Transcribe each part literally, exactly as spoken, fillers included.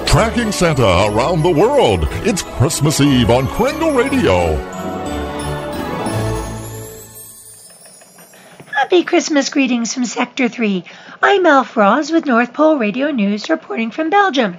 Tracking Santa around the world. It's Christmas Eve on Kringle Radio. Happy Christmas greetings from Sector three. I'm Elf Roz with North Pole Radio News reporting from Belgium.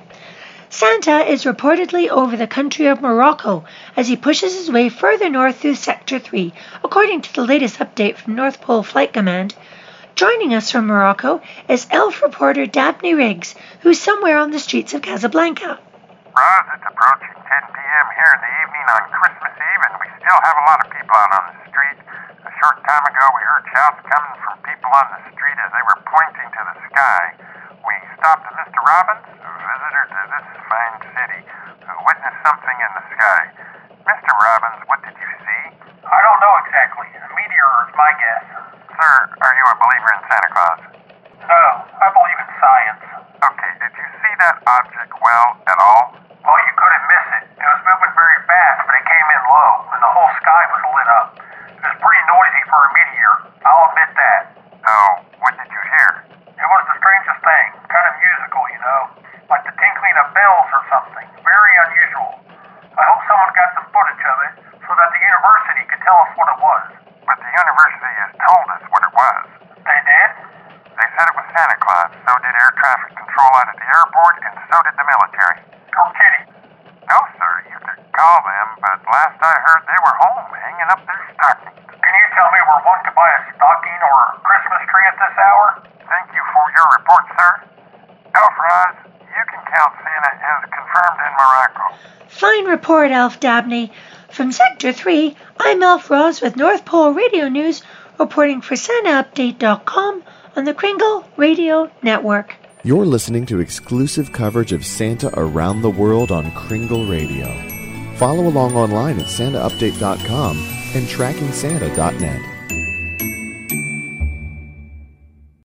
Santa is reportedly over the country of Morocco as he pushes his way further north through Sector three, according to the latest update from North Pole Flight Command. Joining us from Morocco is Elf reporter Dabney Riggs, who's somewhere on the streets of Casablanca. Roz, it's approaching ten p.m. here in the evening on Christmas Eve, and we still have a lot of people out on the street. A short time ago, we heard shouts coming from people on the street as they were pointing to the sky. We stopped at Mister Robbins, a visitor to this fine city, who witnessed something in the sky. Mister Robbins, what did you see? I don't know exactly. A meteor is my guess. Sir, are you a believer in Santa Claus? No, I believe in science. Okay, did you see that object well at all? Well, you couldn't miss it. It was moving very fast, but it came in low, and the whole sky was lit up. It was pretty noisy for a meteor. I'll admit that. Oh, what did you hear? It was the strangest thing. Kind of musical, you know. Like the tinkling of bells or something. Very unusual. I hope someone got some footage of it so that the university could tell us what it was. But the university has told us what it was. They did? They said it was Santa Claus. So did air traffic control out at the airport, and so did the military. Go kidding. No, sir. You could call them, but last I heard they were home hanging up their stockings. Can you tell me where one could buy a stocking or a Christmas tree at this hour? Thank you for your report, sir. Elf Roz, you can count Santa as confirmed in Morocco. Fine report, Elf Dabney. From Sector three, I'm Elf Roz with North Pole Radio News, reporting for Santa Update dot com on the Kringle Radio Network. You're listening to exclusive coverage of Santa around the world on Kringle Radio. Follow along online at Santa Update dot com and Tracking Santa dot net.